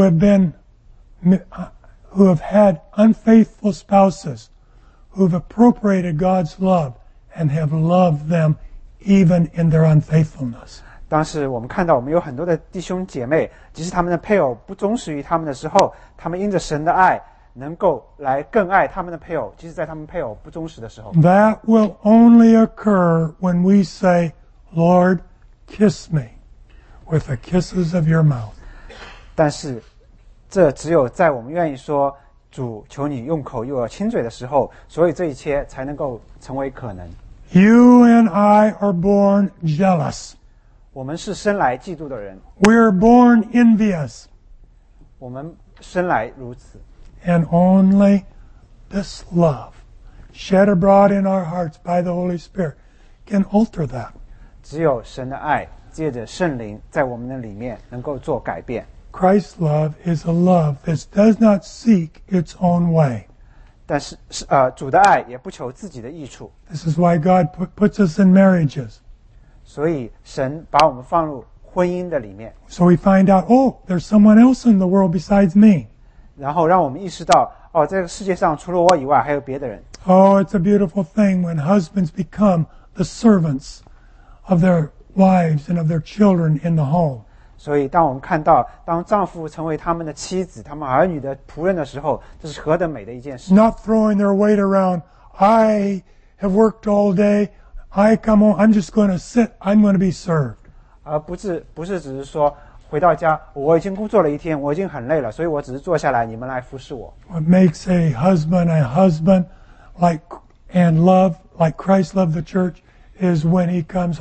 have had unfaithful spouses, who have appropriated God's love and have loved them even in their unfaithfulness. 当时我们看到，我们有很多的弟兄姐妹，即使他们的配偶不忠实于他们的时候，他们因着神的爱，能够来更爱他们的配偶，即使在他们配偶不忠实的时候。 That will only occur when we say, Lord, kiss me with the kisses of your mouth. 但是，这只有在我们愿意说主，求你用口与我亲嘴的时候，所以这一切才能够成为可能。 You and I are born jealous. 我们是生来嫉妒的人， We're born envious. 我们生来如此。 And only this love, shed abroad in our hearts by the Holy Spirit, can alter that. 只有神的爱借着圣灵在我们的里面能够做改变。 Christ's love is a love that does not seek its own way. 但是主的爱也不求自己的益处， This is why God puts us in marriages. 所以神把我们放入婚姻的里面， So we find out, oh, there's someone else in the world besides me. 然后让我们意识到，哦，这个世界上除了我以外还有别的人。 Oh, it's a beautiful thing when husbands become the servants of their wives and of their children in the home. 所以，当我们看到当丈夫成为他们的妻子、他们儿女的仆人的时候，这是何等美的一件事！ Not throwing their weight around. I have worked all day. I come home. I'm just going to sit. I'm going to be served. 而不是只是说回到家，我已经工作了一天，我已经很累了，所以我只是坐下来，你们来服侍我。 What makes a husband like and love like Christ loved the church is when he comes home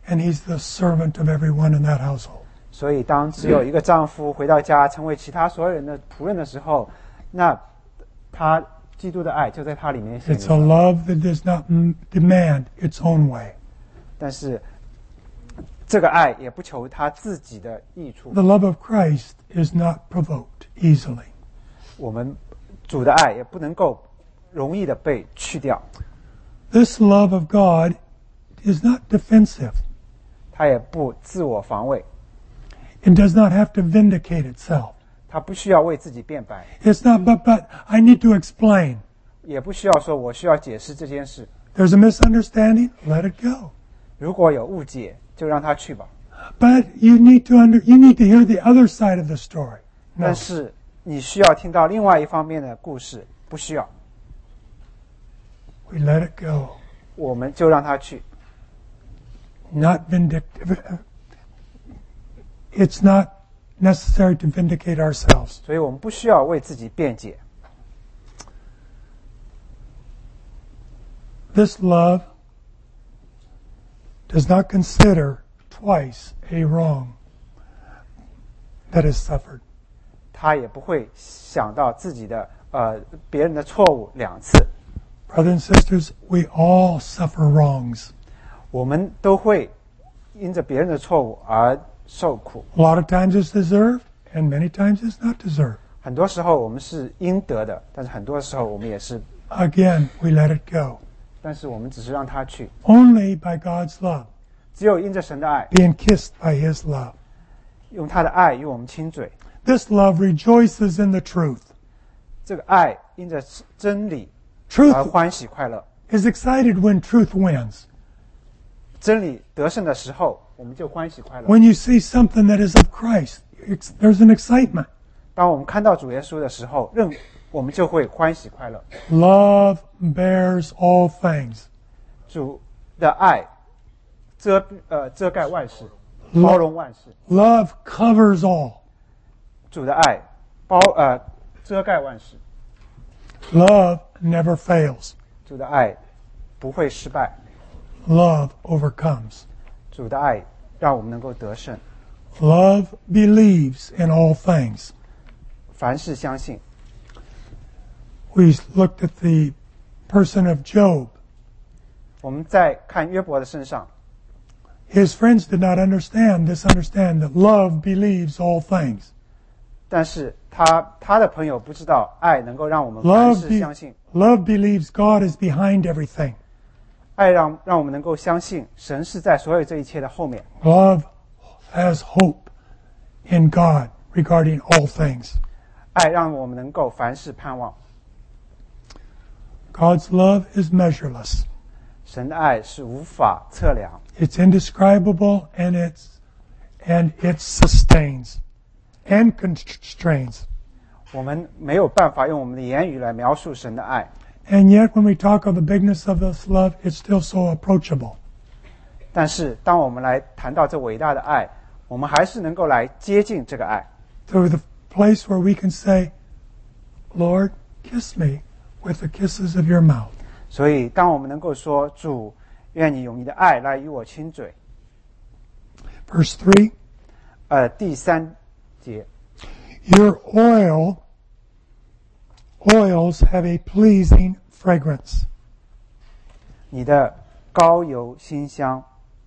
and he's the servant of everyone in that household. 所以，当只有一个丈夫回到家，成为其他所有人的仆人的时候，那他基督的爱就在他里面显 It's a 明。 love that does not demand its own way. 但是，这个爱也不求他自己的益处。 The love of Christ is not provoked easily. 我们主的爱也不能够容易的被去掉， This love of God is not defensive. 他也不自我防卫， It does not have to vindicate itself. 他不需要为自己辩白， It's not, but I need to explain. 也不需要说我需要解释这件事。 There's a misunderstanding, let it go. 如果有误解，就让他去吧。 But you need to hear the other side of the story. No. 但是你需要听到另外一方面的故事，不需要， We let it go. 我们就让他去。 Not vindictive. It's not necessary to vindicate ourselves. 所以我们不需要为自己辩解。 This love does not consider twice a wrong that is suffered. 他也不会想到自己的别人的错误两次。 Brothers and sisters, we all suffer wrongs. 我们都会因着别人的错误而受苦。 A lot of times it's deserved, and many times it's not deserved. 很多时候我们是应得的，但是很多时候我们也是， Again, we let it go. 但是我们只是让他去。 Only by God's love, 只有因着神的爱， being kissed by His love. 用他的爱与我们亲嘴。 This love rejoices in the truth. 这个爱因着真理而 Truth 欢喜快乐。 is excited when truth wins. 真理得胜的时候，我们就欢喜快乐。 When you see something that is of Christ, there's an excitement. 当我们看到主耶稣的时候，我们就会欢喜快乐。 Love bears all things. 主的爱遮盖万事，包容万事。 Love covers all. 主的爱遮盖万事。 Love never fails. 主的爱不会失败。 Love overcomes. 主的爱让我们能够得胜。 Love believes in all things. 凡事相信。 We looked at the person of Job. 我们在看约伯的身上， His friends did not understand that love believes all things. 但是他的朋友不知道爱能够让我们凡事相信， Love believes God is behind everything. 爱让我们能够相信神是在所有这一切的后面。 Love has hope in God regarding all things. 爱让我们能够凡事盼望。 God's love is measureless. 神的爱是无法测量， It's indescribable and it sustains and constrains. 我们没有办法用我们的言语来描述神的爱。 And yet when we talk of the bigness of this love, it's still so approachable. 但是当我们来谈到这伟大的爱，我们还是能够来接近这个爱， To the place where we can say, Lord, kiss me with the kisses of your mouth. 所以当我们能够说主，愿你用你的爱来与我亲嘴。 Verse 3, 第三节， your oils have a pleasing fragrance. 你的膏油馨香。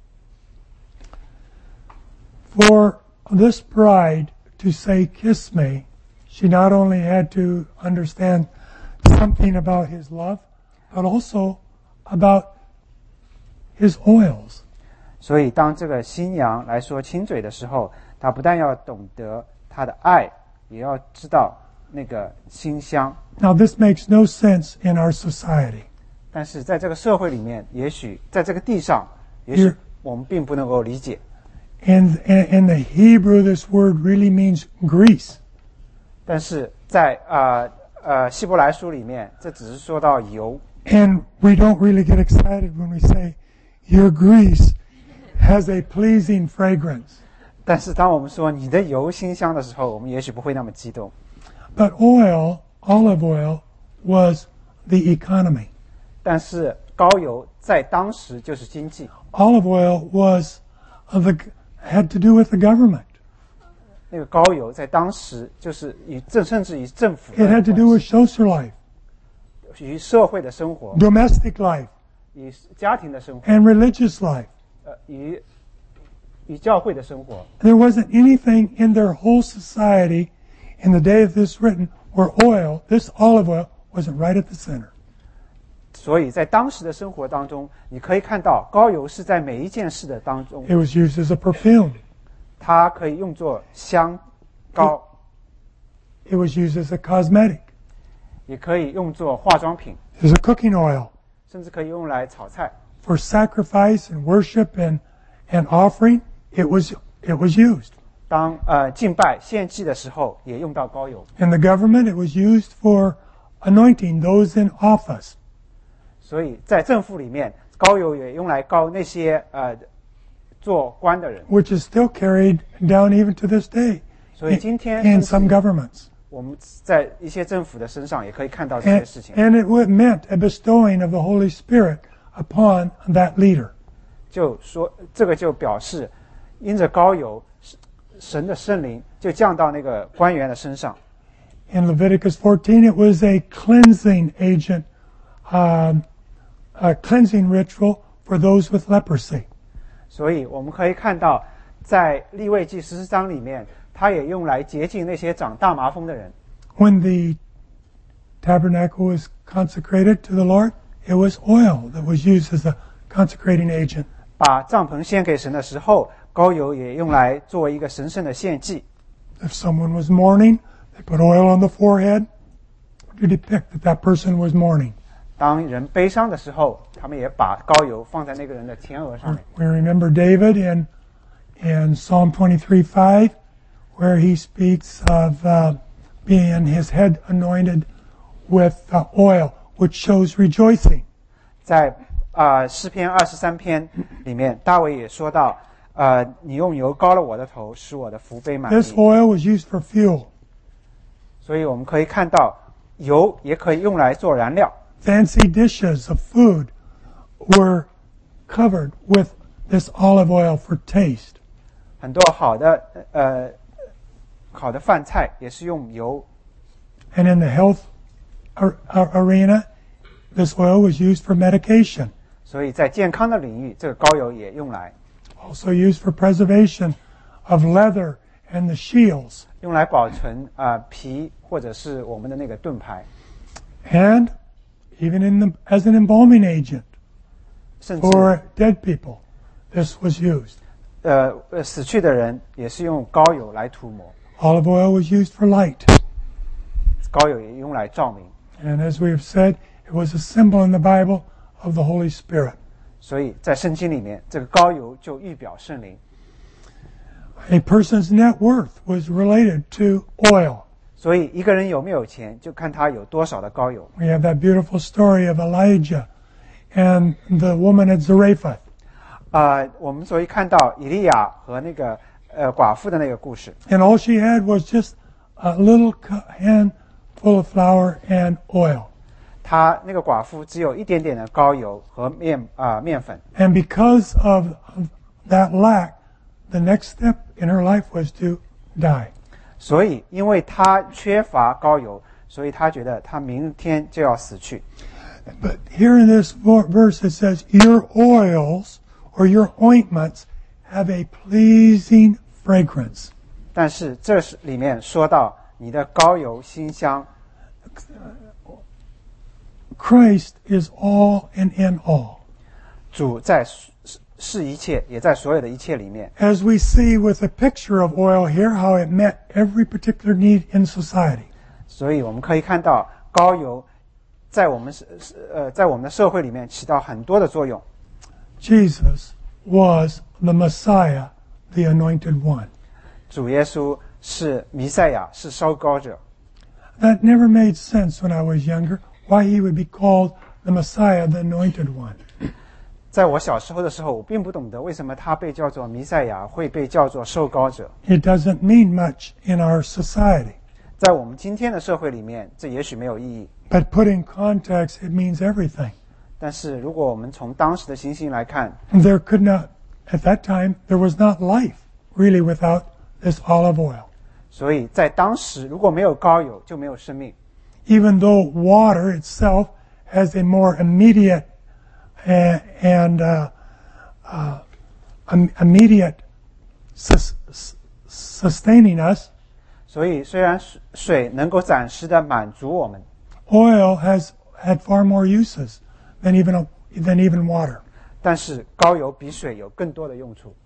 For this bride to say, kiss me, she not only had to understand something about his love, but also about his oils. 所以当这个新娘来说亲嘴的时候，她不但要懂得她的爱，也要知道那个馨香。 Now this makes no sense in our society. 但是在这个社会里面，也许在这个地上，也许我们并不能够理解。 In the Hebrew, this word really means grease. 但是在希伯来书里面，这只是说到油， And we don't really get excited when we say, your grease has a pleasing fragrance. 但是当我们说你的油馨香的时候，我们也许不会那么激动。 But oil, olive oil, was the economy. 但是膏油在当时就是经济， Olive oil was had to do with the government. 那个膏油在当时就是甚至与政府 It had to do with social life, 与社会的生活， domestic life, 与家庭的生活， and religious life. 与教会的生活。 There wasn't anything in their whole society in the day of this written where this olive oil, wasn't right at the center. 所以在当时的生活当中，你可以看到膏油是在每一件事的当中， It was used as a perfume. 它可以用作香膏， It was used as a cosmetic, 也可以用作化妆品， as a cooking oil. 甚至可以用来炒菜。 For sacrifice and worship and offering, it was used. 当敬拜献祭的时候，也用到膏油。 In the government, it was used for anointing those in office. 所以在政府里面，膏油也用来膏那些做官的人。 Which is still carried down even to this day 所以今天 in some governments. 我们在一些政府的身上也可以看到这些事情。 And it meant a bestowing of the Holy Spirit upon that leader. 就说这个就表示，因着膏油，神的圣灵就降到那个官员的身上。 In Leviticus 14, it was a cleansing agent, a cleansing ritual for those with leprosy. 所以我们可以看到，在利未记14章里面，它也用来洁净那些长大麻风的人。 When the tabernacle was consecrated to the Lord, it was oil that was used as a consecrating agent. 把帐篷献给神的时候，膏油也用来作为一个神圣的献祭。 If someone was mourning, they put oil on the forehead to depict that person was mourning. 当人悲伤的时候，他们也把膏油放在那个人的前额上面。 We remember David in Psalm 23:5, where he speaks of being his head anointed with oil, which shows rejoicing. 在诗篇23篇里面，大卫也说到，你用油膏了我的头，使我的福杯满 This 溢。 oil was used for fuel. 所以我们可以看到，油也可以用来做燃料。 Fancy dishes of food were covered with this olive oil for taste. 很多好的饭菜也是用油。 And in the health arena, this oil was used for medication. 所以在健康的领域，这个膏油也用来 Also used for preservation of leather and the shields. 用来保存皮或者是我们的那个盾牌， And even as an embalming agent 甚至 for dead people, this was used. 死去的人也是用膏油来涂抹， Olive oil was used for light. 膏油也用来照明。 And as we have said, it was a symbol in the Bible of the Holy Spirit. 所以在圣经里面，这个膏油就预表圣灵。 A person's net worth was related to oil. 所以一个人有没有钱，就看他有多少的膏油。 We have that beautiful story of Elijah and the woman at Zarephath. 我们所以看到以利亚和那个寡妇的那个故事， And all she had was just a little handful of flour and oil. 她那个寡妇只有一点点的膏油和面粉。 And because of that lack, the next step in her life was to die. 所以因为她缺乏膏油，所以她觉得她明天就要死去。 But here in this verse it says, your oils or your ointments have a pleasing fragrance. 但是这是里面说到你的膏油馨香， Christ is all and in all. 主在是一切，也在所有的一切里面。 As we see with a picture of oil here, how it met every particular need in society. 所以我们可以看到膏油在我们的社会里面起到很多的作用。 Jesus was the Messiah, the anointed one. 主耶稣是弥赛亚，是烧膏者。 That never made sense when I was younger, why he would be called the Messiah, the anointed one. 在我小时候的时候，我并不懂得为什么他被叫做弥赛亚，会被叫做受膏者。 It doesn't mean much in our society. 在我们今天的社会里面，这也许没有意义。 But put in context, it means everything. 但是如果我们从当时的情形来看， There could not at that time, there was not life really without this olive oil. 所以在当时，如果没有膏油，就没有生命。 Even though water itself has a more immediate immediate sustaining us, 所以虽然水能够暂时的满足我们， oil has had far more uses than even water. 但是膏油比水有更多的用处。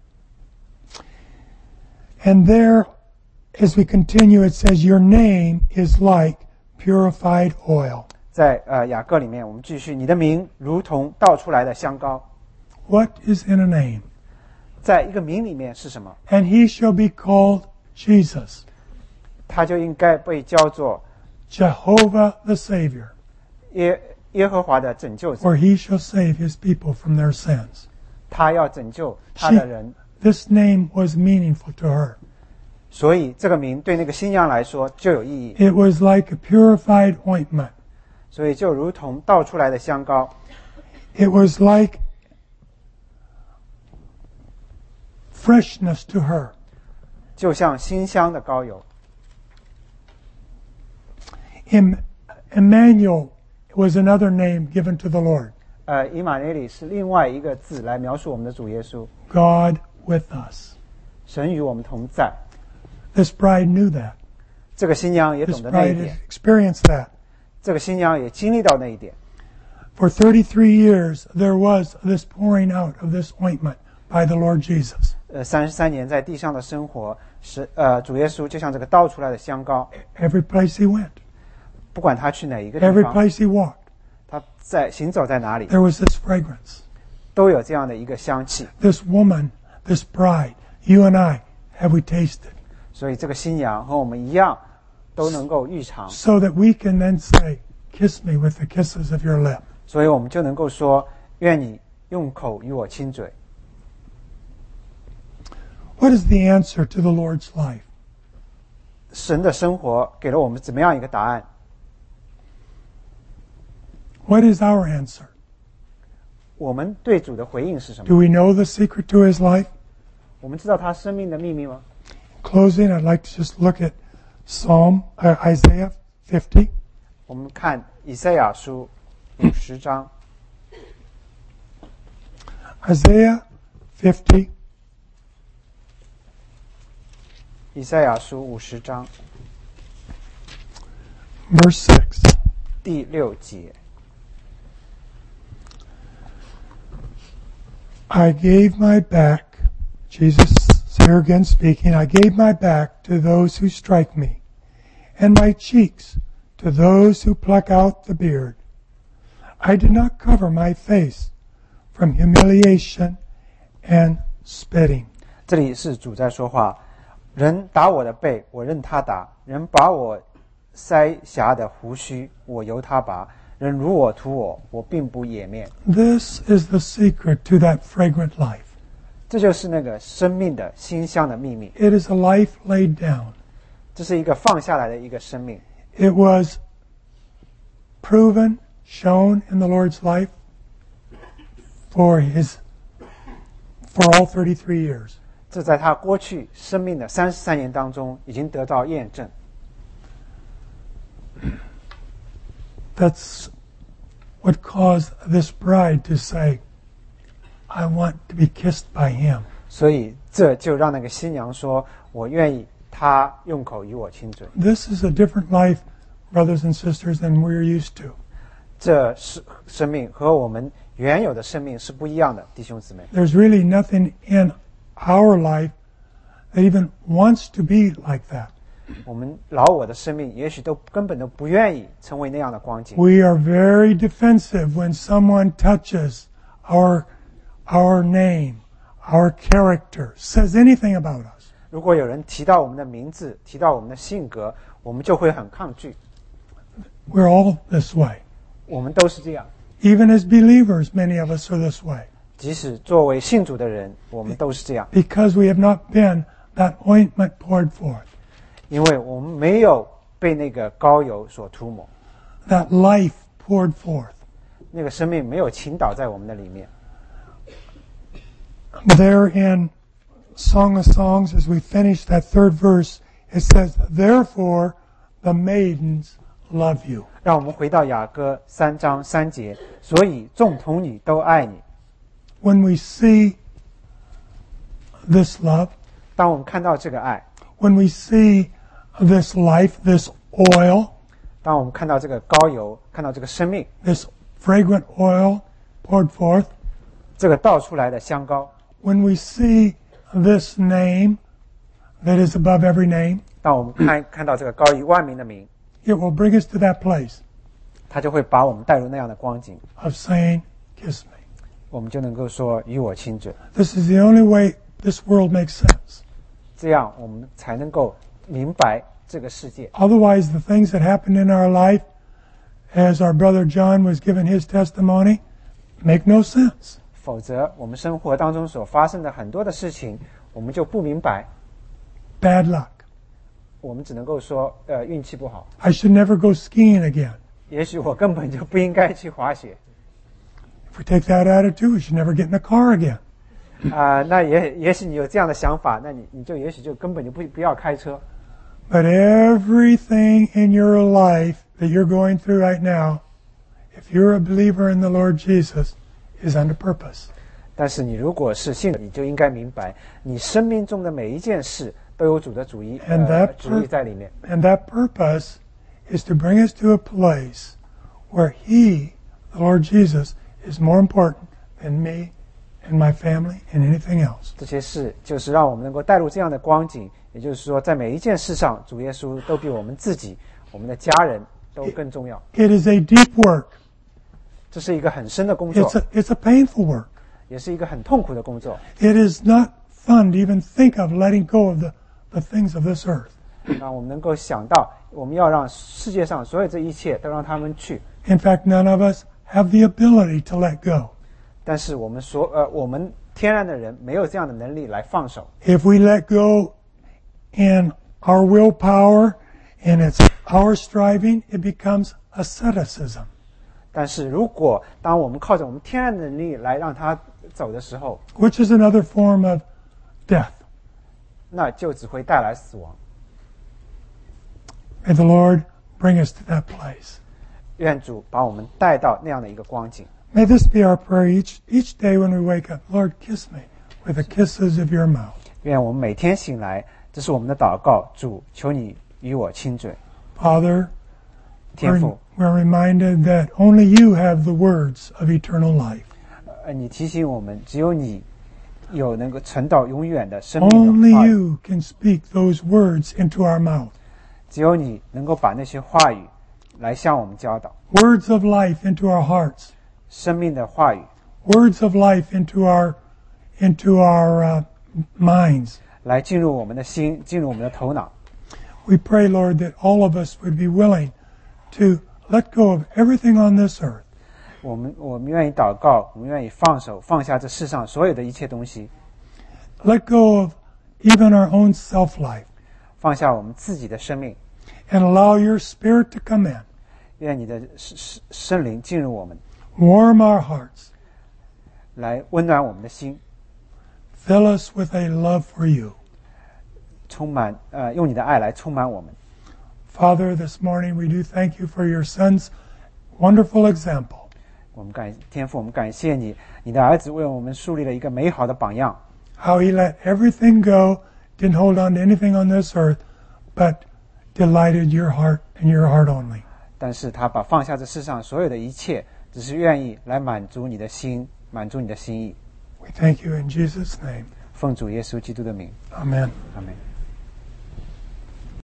And there, as we continue, it says, your name is like purified oil. 在雅各里面，我们继续，你的名如同倒出来的香膏。 What is in a name? 在一个名里面是什么？ And he shall be called Jesus, 他就应该被叫做 Jehovah the Savior, 耶和华的拯救者， for he shall save his people from their sins. 他要拯救他的人。 This name was meaningful to her. 所以这个名对那个新娘来说就有意义， It was like a purified ointment. 所以就如同倒出来的香膏， It was like freshness to her. 就像馨香的膏油。 Emmanuel was another name given to the Lord. 以马内利是另外一个字来描述我们的主耶稣， God with us. 神与我们同在。 This bride knew that. 这个新娘也 This 懂得那一 bride 点， experienced that. 这个新娘也经历到那一点。 For 33 years, there was this pouring out of this ointment by the Lord Jesus. 33年在地上的生活，主耶稣就像这个倒出来的香膏， Every place he went, 不管他去哪一个地 every 方， place he walked, 他在行走在哪里， there was this fragrance. 都有这样的一个香气。 This woman, this bride, you and I, have we tasted? 所以这个新娘和我们一样，都能够预尝， So that we can then say, kiss me with the kisses of your lip. 所以我们就能够说：愿你用口与我亲嘴。 What is the answer to the Lord's life? 神的生活给了我们怎么样一个答案？ What is our answer? 我们对主的回应是什么？ Do we know the secret to his life? 我们知道他生命的秘密吗？ Closing, I'd like to just look at Isaiah 50. 我们看以赛亚书50章， Isaiah 50, 以赛亚书50章 verse 6. 第6节。 I gave my back, Jesus is here again speaking, I gave my back to those who strike me, and my cheeks to those who pluck out the beard. I did not cover my face from humiliation and spitting. 这里是主在说话，人打我的背，我任他打；人拔我腮颊的胡须，我由他拔；人辱我屠我，我并不掩面。 This is the secret to that fragrant life. 这就是那个生命的馨香的秘密。 It is a life laid down. 这是一个放下来的一个生命。 It was proven, shown in the Lord's life for all 33 years. 这在他过去生命的33年当中已经得到验证。 That's what caused this bride to say, I want to be kissed by him. 所以这就让那个新娘说：“我愿意他用口与我亲嘴。 This is a different life, brothers and sisters, than we're used to. ” 这是生命和我们原有的生命是不一样的，弟兄姊妹。 There's really nothing in our life that even wants to be like that. 我们老我的生命也许都根本都不愿意成为那样的光景。 We are very defensive when someone touches our name, our character, says anything about us. 如果有人提到我们的名字，提到我们的性格，我们就会很抗拒。 We're all this way. 我们都是这样， Even as believers, many of us are this way. 即使作为信主的人，我们都是这样， Because we have not been that ointment poured forth, 因为我们没有被那个膏油所涂抹， that life poured forth. 那个生命没有倾倒在我们的里面。 There in Song of Songs, as we finish that third verse, it says, Therefore the maidens love you. 让我们回到雅歌3章3节，所以众童女都爱你。 When we see this love, 当我们看到这个爱， when we see this life, this oil, 当我们看到这个膏油，看到这个生命， this fragrant oil poured forth, 这个倒出来的香膏， when we see this name that is above every name, 当我们看到这个高于万民的名， it will bring us to that place 它就会把我们带入那样的光景， of saying, Kiss me. 我们就能够说与我亲嘴， This is the only way this world makes sense. 这样我们才能够明白这个世界。 Otherwise, the things that happened in our life, as our brother John was giving his testimony, make no sense. 否则，我们生活当中所发生的很多的事情，我们就不明白， Bad luck. 我们只能够说，运气不好。 I should never go skiing again. 也许我根本就不应该去滑雪。 If we take that attitude, we should never get in a car again. 那也许你有这样的想法，那你就也许就根本就不要开车。 But everything in your life that you're going through right now, if you're a believer in the Lord Jesus, is under purpose. 但是你如果是信的，你就应该明白，你生命中的每一件事都有主的主意，主意在里面。 And that purpose is to bring us to a place where He, the Lord Jesus, is more important than me and my family and anything else. 这些事就是让我们能够带入这样的光景，也就是说，在每一件事上，主耶稣都比我们自己、我们的家人都更重要。 It is a deep work. 这是一个很深的工作， It's a painful work. 也是一个很痛苦的工作。 It is not fun to even think of letting go of the things of this earth. 那我们能够想到，我们要让世界上所有这一切都让他们去。 In fact, none of us have the ability to let go. 但是我们天然的人没有这样的能力来放手。 If we let go in our willpower and it's our striving, it becomes asceticism. 但是如果当我们靠着我们天然的能力来让他走的时候， which is another form of death. 那就只会带来死亡。 May the Lord bring us to that place. 愿主把我们带到那样的一个光景。 May this be our prayer each day when we wake up. Lord, kiss me with the kisses of your mouth. 愿我们每天醒来，这是我们的祷告。主，求你与我亲嘴。 Father, 天父， we're reminded that only you have the words of eternal life. 你提醒我们，只有你有能够存到永远的生命的 Only 话语， you can speak those words into our mouth. 只有你能够把那些话语来向我们教导， Words of life into our hearts. 生命的话语 Words of life into our minds. 来进入我们的心，进入我们的头脑。 We pray, Lord, that all of us would be willing to let go of everything on this earth. 我们愿意祷告，我们愿意放下这世上所有的一切东西， Let go of even our own self-life 放下我们自己的生命， and allow your Spirit to come in, 愿你的圣灵进入我们， warm our hearts, 来温暖我们的心， fill us with a love for you. 用你的爱来充满我们。 Father, this morning we do thank you for your Son's wonderful example. 天父，我们感谢你，你的儿子为我们树立了一个美好的榜样。 How he let everything go, didn't hold on to anything on this earth, but delighted your heart and your heart only. 但是他把放下这世上所有的一切，只是愿意来满足你的心，满足你的心意。 We thank you in Jesus' name. 奉主耶稣基督的名， Amen. 阿们。